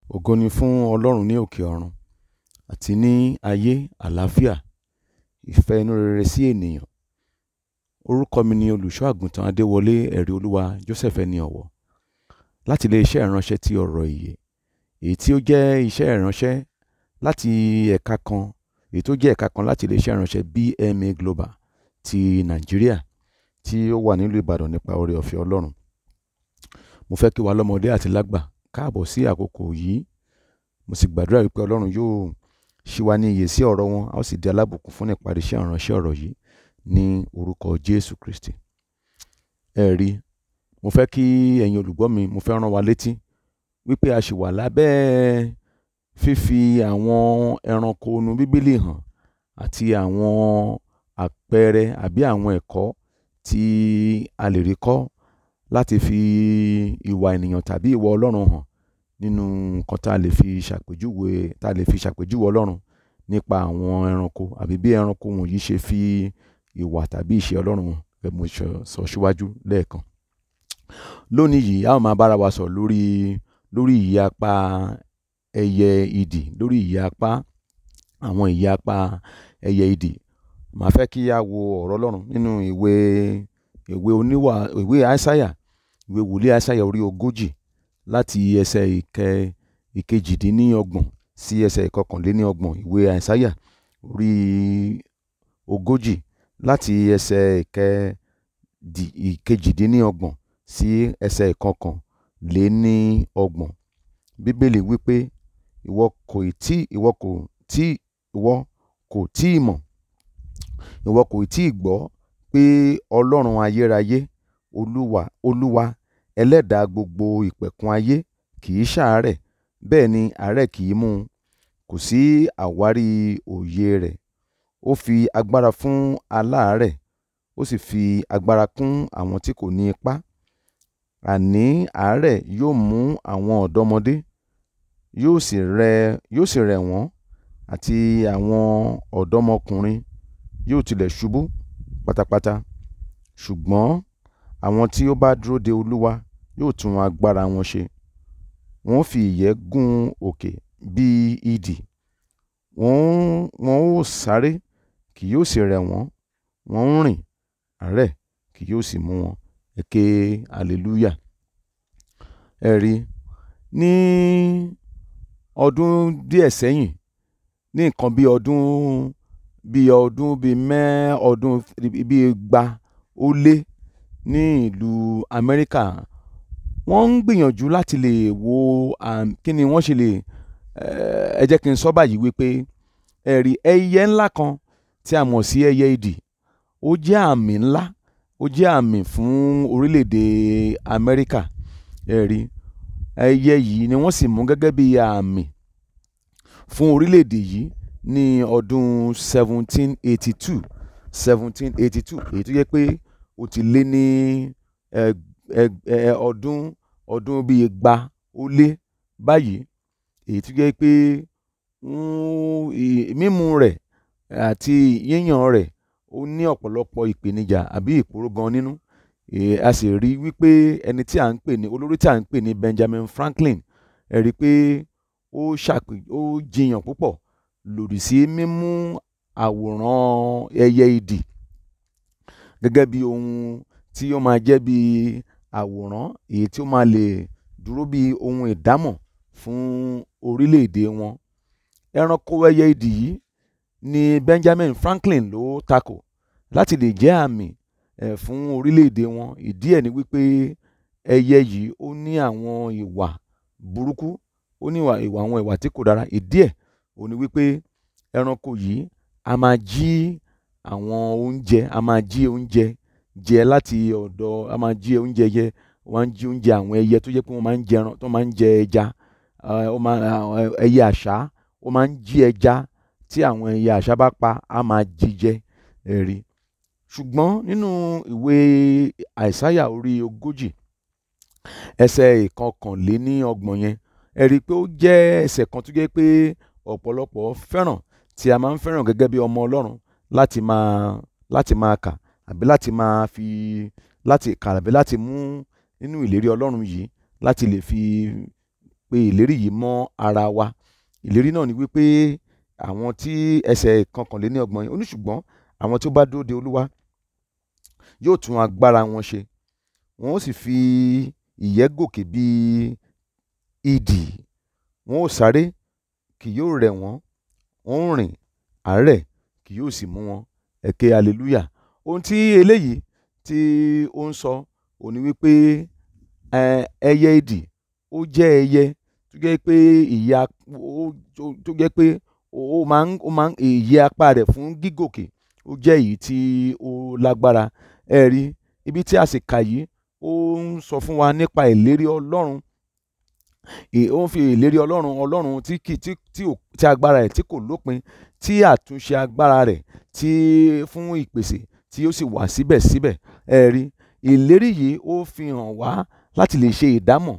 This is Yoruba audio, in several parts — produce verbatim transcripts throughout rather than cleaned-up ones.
Ògo ni fún Ọlọ́run ní òkè ọ̀run àti ní ayé àlàáfíà, ìfẹ́ inú rere sí ènìyàn. Orúkọ mi ni olùṣọ́ àgùntàn Adéwọlé ẹ̀rí olúwa Joseph ẹni ọ̀wọ̀, láti ilé iṣẹ́ ìránṣẹ́ ti ọ̀rọ̀ ìyè, èyí tí ó jẹ́ iṣẹ́ ìránṣẹ́ láti ẹ̀ka kan èyí tó jẹ́ ẹ̀ka kan láti ilé iṣẹ́ ìránṣẹ́ B M A Global ti Nàìjíríà tí ó wà nílùú Ìbàdàn nípa oore ọ̀fẹ́ Ọlọ́run. Mo fẹ́ kí wa lọ́mọdé àti lágbà káàbọ̀ sí àkókò yìí. Mo sì gbàdúrà wípé Ọlọ́run yóò ṣí wa ní iyè sí ọ̀rọ̀ wọn, a ó sì di alábùkún fún nípa iṣẹ́ ìránṣẹ́ ọ̀rọ̀ yìí ní orúkọ Jésù Kristi. Ẹ rí, mo fẹ́ kí ẹ̀yin olùgbọ́ mi, mo fẹ́ rán wa létí wípé a ṣì wà lábẹ́ fífi àwọn ẹranko inú Bíbélì hàn àti àwọn àpẹẹrẹ àbí àwọn ẹ̀kọ́ tí a lè rí kọ́ láti fi ìwà ènìyàn tàbí ìwà Ọlọ́run hàn nínú nǹkan tá a lè fi ṣàpèjúwe tá a lè fi ṣàpèjúwe Ọlọ́run nípa àwọn ẹranko àbí bí ẹranko wọ̀nyí ṣe fi ìwà tàbí ìṣe Ọlọ́run hàn, bẹ́ẹ̀ mo sọ síwájú lẹ́ẹ̀kan. Lónìí yìí a ó máa bára wa sọ̀rọ̀ lórí lórí ìyapa ẹyẹ idì lórí ìyapa àwọn ìyapa ẹyẹ idì. Màá fẹ́ kí a wo ọ̀rọ̀ Ọlọ́run nínú ìwé ìwé oníwà ìwé Aísáyà ìwé wòlíì Aísáyà orí ogójì láti ẹsẹ̀ ìkẹ ìkejìdínlọ́gbọ̀n sí ẹsẹ̀ ìkọkànléníọgbọ̀n. Ìwé Aísáyà orí ogójì láti ẹsẹ̀ ìkẹ ìkejìdínlọ́gbọ̀n sí ẹsẹ̀ ìkọkànléníọgbọ̀n. Bíbélì wípé ìwọ kò tí ìwọ kò tí ìwọ kò tí ì mọ̀ ìwọ kò tí ì gbọ́ pé Ọlọ́run ayérayé, olúwa olúwa ẹlẹ́dàá gbogbo ìpẹ̀kun ayé kì í ṣàárẹ̀, bẹ́ẹ̀ ni àárẹ̀ kì í mú un. Kò sí àwárí òye rẹ̀. Ó fi agbára fún aláàárẹ̀, ó sì fi agbára kún àwọn tí kò ní ipá. Àní àárẹ̀ yóò mú àwọn ọ̀dọ́mọdé, yóò sì rẹ̀ yóò sì rẹ̀ wọ́n, àti àwọn ọ̀dọ́mọkùnrin yóò tilẹ̀ ṣubú pátápátá. Ṣùgbọ́n àwọn tí ó bá dúró de Olúwa yóò tún agbára wọn ṣe. Wọ́n fi ìyẹ́ gún òkè bí idì. Wọ́n wọn ó sáré, kì yóò sì rẹ̀ wọ́n. Wọ́n ń rìn, àárẹ̀ kì yóò sì mú wọn. Ẹ ké hallelujah. Ẹ rí, ní ọdún díẹ̀ sẹ́yìn, ní nǹkan bí ọdún bí ọdún bí mẹ́ ọdún bí igba ó lé ní ìlú Amẹ́ríkà, wọ́n ń gbìyànjú láti lè wo kí ni wọ́n ṣe lè ẹ jẹ́ kí n sọ báyìí wípé ẹ rí ẹyẹ ńlá kan tí a mọ̀ sí ẹyẹ idì. Ó jẹ́ àmì ńlá, ó jẹ́ àmì fún orílẹ̀-èdè Amẹ́ríkà. Ẹ rí, ẹyẹ yìí ni wọ́n sì mú gẹ́gẹ́ bí àmì fún orílẹ̀-èdè yìí ní ọdún seventeen eighty two seventeen eighty two, èyí tó yẹ pé ó ti lé ní ẹ ẹ ọdún ọdún bíi igba ó lé báyìí, èyí tó yẹ pé mímú rẹ̀ àti yíyàn rẹ̀ ó ní ọ̀pọ̀lọpọ̀ ìpèníjà àbí ìpòró gan nínú. A sì rí wípé ẹni tí à ń pè ní olórí tí à ń pè ní Benjamin Franklin, ẹ rí pé ó ṣàpè ó jiyàn púpọ̀ lòdì sí mímú àwòrán ẹyẹ idì gẹ́gẹ́ bí ohun tí ó máa jẹ́ bí àwòrán èyí tí ó máa lè dúró bí ohun ìdámọ̀ fún orílẹ̀-èdè wọn. Ẹranko ẹyẹ idì yìí ni Benjamin Franklin ló takò láti lè jẹ́ àmì ẹ̀ fún orílẹ̀-èdè wọn. Ìdí ẹ̀ ni wípé ẹyẹ yìí ó ní àwọn ìwà burúkú, ó ní ìwà ìwà àwọn ìwà tí kò dára. Ìdí ẹ̀ ò ní wípé ẹranko yìí a máa jí àwọn oúnjẹ a máa jí oúnjẹ jẹ láti ọ̀dọ̀ a máa jí oúnjẹ yẹ wọ́n á jí oúnjẹ àwọn ẹyẹ tó jẹ́ pé wọ́n máa ń jẹ ẹran tó máa ń jẹ ẹja. Ẹyẹ àṣá ó máa ń jí ẹja tí àwọn ẹyẹ àṣá bá pa á máa jí jẹ. Ẹ rí, ṣùgbọ́n nínú ìwé Àìsáyà orí ogójì ẹsẹ̀ ìkọkànléníọgbọ̀n yẹn, ẹ rí pé ó jẹ́ ẹsẹ̀ kan tó jẹ́ pé ọ̀pọ̀lọpọ̀ fẹ́ràn, tí a máa ń fẹ́ràn gẹ́gẹ́ bí ọmọ Ọlọ́run láti máa láti máa kà àbí láti máa fi láti kà àbí láti mú nínú ìlérí Ọlọ́run yìí láti lè fi pe ìlérí yìí mọ́ ara wa. Ìlérí náà ni wípé àwọn tí ẹsẹ̀ kọkànléníọgbọ̀n ó ní ṣùgbọ́n àwọn tí ó bá dúró de Olúwa yóò tún agbára wọn ṣe, wọn ó sì fi ìyẹ́ gòkè bí idì, wọn ó sáré kì yóò rẹ̀ wọ́n, wọn ó rìn àárẹ̀ kì yóò sì mú wọn. Ẹ ké hallelujah. Ohun tí eléyìí tí ó ń sọ òun ni wípé ẹyẹ idì ó jẹ́ ẹyẹ tó jẹ́ pé ìyẹ́ tó jẹ́ pé ó máa ń ó máa ń ìyẹ́ apá rẹ̀ fún gígòkè ó jẹ́ èyí tí ó lágbára. Ẹ rí ibi tí a sì kà yìí ó ń sọ fún wa nípa ìlérí Ọlọ́run. Ó ń fi ìlérí Ọlọ́run Ọlọ́run tí kì tí tí tí agbára rẹ̀ tí kò lópin, tí àtúnṣe agbára rẹ̀ tí fún ìpèsè tí ó sì wà síbẹ̀síbẹ̀. Ẹ rí ìlérí yìí ó fi hàn wá láti lè ṣe ìdámọ̀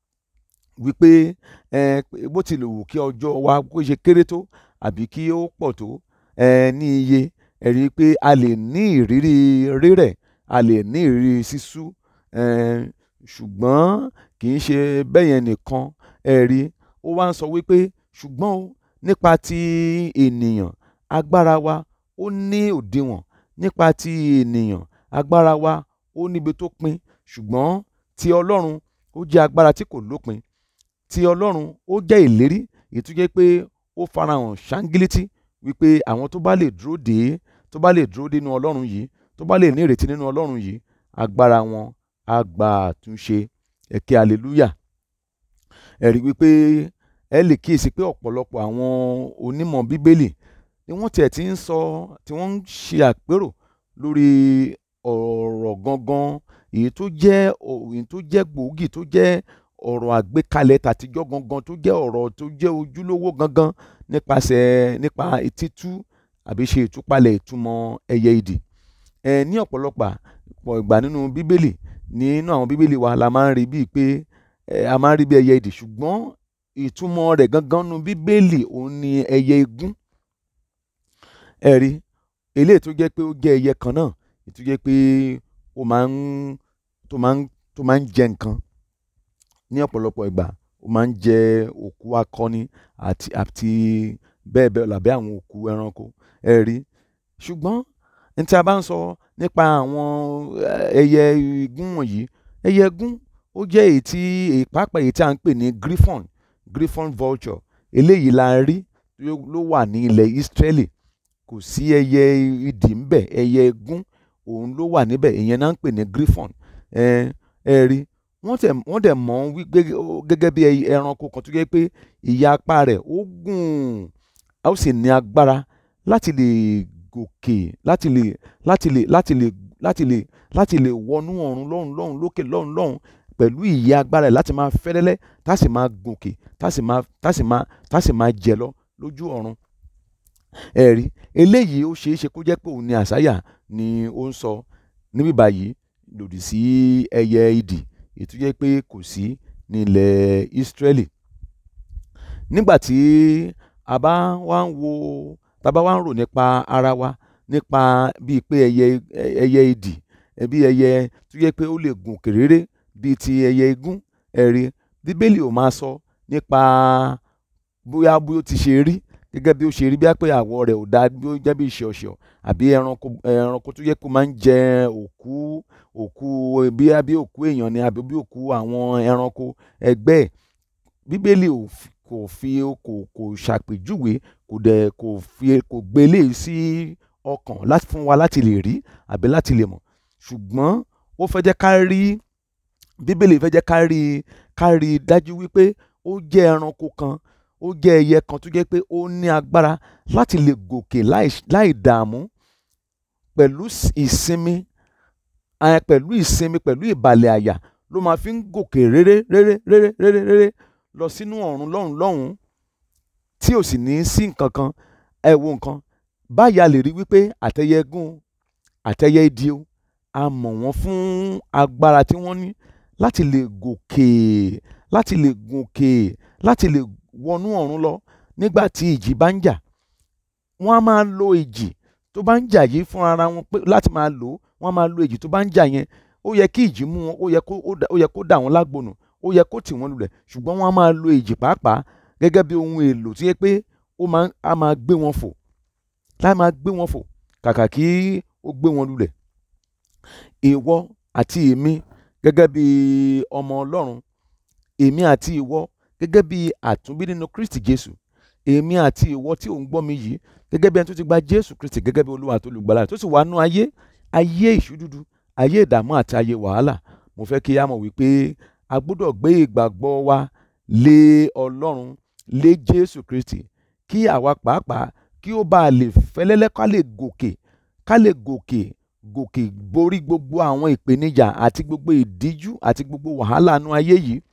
wípé ẹ bó ti lè wù kí ọjọ́ wa kó ṣe kéré tó àbí kí ó pọ̀ tó ẹ ní iye, ẹ rí i pé a lè ní ìrírí rírẹ̀, a lè ní ìrírí sísú, ẹ ṣùgbọ́n kì í ṣe bẹ́yẹn nìkan. Ẹ rí ó wá ń sọ wípé ṣùgbọ́n o nípa ti ènìyàn agbára wa ó ní òdiwọ̀n, nípa ti ènìyàn agbára wa ó níbi tó pin, ṣùgbọ́n ti Ọlọ́run ó jẹ́ agbára tí kò lópin. Ti Ọlọ́run ó jẹ́ ìlérí èyí tó jẹ́ pé ó farahàn ṣángílítì wípé àwọn tó bá lè dúró dè tó bá lè dúró nínú Ọlọ́run yìí, tó bá lè ní ìrètí nínú Ọlọ́run yìí, agbára wọn á gba àtúnṣe. Ẹ ké hallelujah. Ẹ rí wípé ẹ lè kíyèsí pé ọ̀pọ̀lọpọ̀ àwọn onímọ̀ Bíbélì ni wọ́n tiẹ̀ ti ń sọ tí wọ́n ń ṣe àpérò lórí ọ̀rọ̀ gangan èyí tó jẹ́ èyí tó jẹ́ gbòógì, tó jẹ́ ọ̀rọ̀ àgbékalẹ̀ tàtijọ́ gangan, tó jẹ́ ọ̀rọ̀ tó jẹ́ ojúlówó gangan nípasẹ̀ nípa títú àbí ṣe ìtúpalẹ̀ ìtumọ̀ ẹyẹ idì. Ẹ ní ọ̀pọ̀lọpọ̀ ìgbà nínú Bíbélì, nínú àwọn Bíbélì wa la máa ń rí bíi pé a máa ń rí bí ẹyẹ idì, ṣùgbọ́n ìtumọ̀ rẹ̀ gangan nínú Bíbélì òun ni ẹyẹ igún. Ẹ rí eléyìí tó jẹ́ pé ó jẹ́ ẹyẹ kan náà tó jẹ́ pé ó máa ń tó máa ń tó máa ń jẹ nǹkan ní ọ̀pọ̀lọpọ̀ ìgbà. Ó máa ń jẹ òkú akọni àti àti bẹ́ẹ̀ bẹ́ẹ̀ lọ àbí àwọn òkú ẹranko. Ẹ rí ṣùgbọ́n ní tí a bá ń sọ nípa àwọn ẹyẹ igún wọ̀nyí, ẹyẹ igún ó jẹ́ èyí tí pàápàá èyí tí a ń pè ní griffon griffon vulture. Eléyìí la rí ló wà ní ilẹ̀ Ísírẹ́lì. Kò sí ẹyẹ idì ńbẹ̀, ẹyẹ igún òun ló wà níbẹ̀, ìyẹn náà ń pè ní griffon. ẹ ẹ rí wọ́n tẹ̀ wọ́n dẹ̀ mọ̀ ọ́n gẹ́gẹ́ bí ẹranko kan tó jẹ́ pé ìyẹ́ apá rẹ̀ ó gùn, a ó sì ní agbára láti lè gòkè, láti lè láti lè láti lè láti lè láti lè wọnú ọ̀run lọ́hùn lọ́hùn lókè lọ́hùn lọ́hùn pẹ̀lú ìyẹ́ agbára rẹ̀ láti máa fẹ́lẹ́lẹ́ tá sì máa gòkè tá sì máa tá sì máa tá sì máa jẹ lọ lójú ọ̀run. Ẹ rí eléyìí ó ṣeé ṣe kó jẹ́ pé òun ni Àsáyà ni ó ń sọ níbí báyìí lòdì sí ẹyẹ idì èyí tó jẹ́ pé kò sí ní ilẹ̀ Ísírẹ́lì. Nígbà tí a bá wá ń wo tá a bá wá ń rò nípa ara wa nípa bíi pé ẹyẹ ẹyẹ idì bí ẹyẹ tó jẹ́ pé ó lè gùn kèréré bíi ti ẹyẹ igún. Ẹ rí Bíbélì ò máa sọ nípa bóyá bí ó ti ṣe rí gẹ́gẹ́ bí ó ṣe rí bí pé àwọ̀ rẹ̀ ò dáa, bí ó jẹ́ bí ṣọ̀ṣọ̀ àbí ẹranko ẹranko tó yẹ kó máa ń jẹ òkú òkú bí bí òkú èèyàn ni àbí bí òkú àwọn ẹranko ẹgbẹ́ ẹ̀. Bíbélì kò fi kò kò ṣàpèjúwe kò dẹ̀ kò fi kò gbé eléyìí sí ọkàn láti fún wa láti lè rí àbí láti lè mọ̀, ṣùgbọ́n ó fẹ́ jẹ́ ká rí Bíbélì fẹ́ jẹ́ ká rí ká rí dájú wípé ó jẹ́ ẹranko kan, ó jẹ́ ẹyẹ kan tó jẹ́ pé ó ní agbára láti lè gòkè láì láì dààmú pẹ̀lú ìsinmi pẹ̀lú ìsinmi pẹ̀lú ìbàlẹ̀ àyà ló máa fi ń gòkè réré réré réré réré réré lọ sínú ọ̀run lọ́hùn lọ́hùn tí ò sì ní sí nǹkan kan. Ẹ wo nǹkan báyìí a lè rí wípé àtẹyẹ igún àtẹyẹ idì o a mọ̀ wọ́n fún agbára tí wọ́n ní láti lè gòkè láti lè gòkè láti lè wọnú ọ̀run lọ nígbà tí ìjì bá ń jà. Wọ́n á máa lo ìjì tó bá ń jà yìí fún ara wọn pé láti máa lò ó, wọ́n á máa lo ìjì tó bá ń jà yẹn. Ó yẹ kí ìjì mú wọn, ó yẹ kó ó yẹ kó dà wọ́n lágbònù, ó yẹ kó tì wọ́n lulẹ̀, ṣùgbọ́n wọ́n á máa lo ìjì pàápàá gẹ́gẹ́ bí ohun èlò tí yẹ pé ó máa á máa gbé wọn fò láì máa gbé wọn fò kàkà kí ó gbé wọn lulẹ̀. Ìwọ àti èmi gẹ́gẹ́ bí ọmọ Ọlọ́run, èmi àti ìwọ gẹ́gẹ́ bí àtúnbí nínú Kristi Jésù, èmi àti ìwọ tí ò ń gbọ́ mi yìí gẹ́gẹ́ bí ẹni tó ti gba Jésù Kristi gẹ́gẹ́ bí Olúwa àti Olùgbàlà tó sì wà nú ayé ayé ìṣúdúdú, ayé ìdààmú àti ayé wàhálà. Mo fẹ́ kí a mọ̀ wípé a gbọ́dọ̀ gbé ìgbàgbọ́ wa lé Ọlọ́run, lé Jésù Kristi, kí àwa pàápàá kí ó bá lè fẹ́lẹ́lẹ́ ká lè gòkè ká lè gòkè gòkè borí gbogbo àwọn ìpèníjà àti gbogbo ìdíjú àti gbogbo wàhálà nú ayé yìí.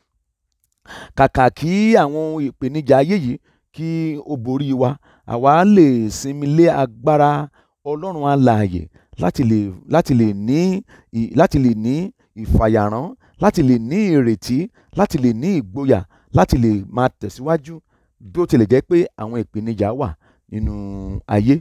Kàkà kí àwọn ìpèníjà ayé yìí kí ó borí wa, àwa lè sinmi lé agbára Ọlọ́run alààyè láti lè láti lè ní láti lè ní ìfàyàrán, láti lè ní ìrètí, láti lè ní ìgboyà, láti lè máa tẹ̀síwájú bí ó tilẹ̀ jẹ́ pé àwọn ìpèníjà wà nínú ayé.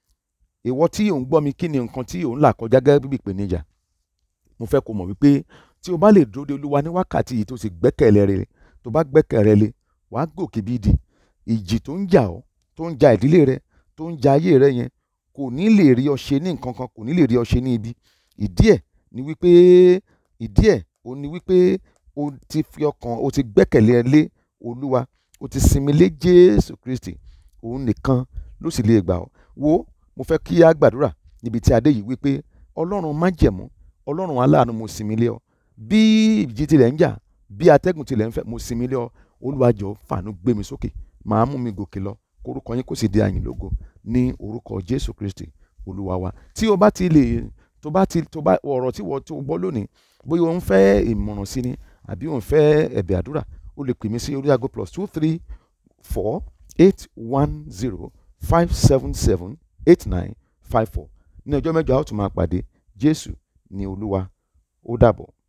Ìwọ tí ò ń gbọ́ mi, kí ni nǹkan tí ò ń là kọjá gẹ́gẹ́ bí ìpèníjà? Mo fẹ́ kó mọ̀ wípé tí o bá lè dúró de Olúwa ní wákàtí yìí tó sì gbẹ́kẹ̀lé rẹ̀, tó bá gbẹ́kẹ̀lé rẹ̀, wàá gòkè bí idì. Ìjì tó ń jà ọ́, tó ń ja ìdílé rẹ, tó ń ja ayé rẹ yẹn kò ní lè rí ọ ṣe ní nǹkan kan, kò ní lè rí ọ ṣe ní ibi. Ìdí ẹ̀ ni wípé ìdí ẹ̀ ò ní wípé o ti fi ọkàn, o ti gbẹ́kẹ̀lé lé Olúwa, o ti sinmi lé Jésù Kristi, òun nìkan ló sì lè gbà ọ́. Wo, mo fẹ́ kí a gbàdúrà níbi tí a dé yìí wípé Ọlọ́run májẹ̀mú, Ọlọ́run aláàánú, mo sinmi lé ọ. Bí ìjì tilẹ̀ ń jà, bí atẹ́gùn tilẹ̀ ń fẹ́, mo sinmi lé ọ. Olúwa jọ̀ọ́ fàánú gbé mi sókè, máa mú mi gòkè lọ, kórúkọ yín kó sì di àyìn lógo ní orúkọ Jésù Kristi Olúwa wa. Tí o bá ti lè tó bá ti tó bá ọ̀rọ̀ tí wọ́n tó gbọ́ lónìí, bóyá o ń fẹ́ ìmọ̀ràn sí ni àbí o ń fẹ́ ẹ̀bẹ̀ àdúrà, o lè pè mí sí orí aago plus two three four eight one zero five seven seven eight nine five four. Ní ọjọ́ mẹ́jọ a ó tún máa pàdé. Jésù ni Olúwa. Ó dàbọ̀.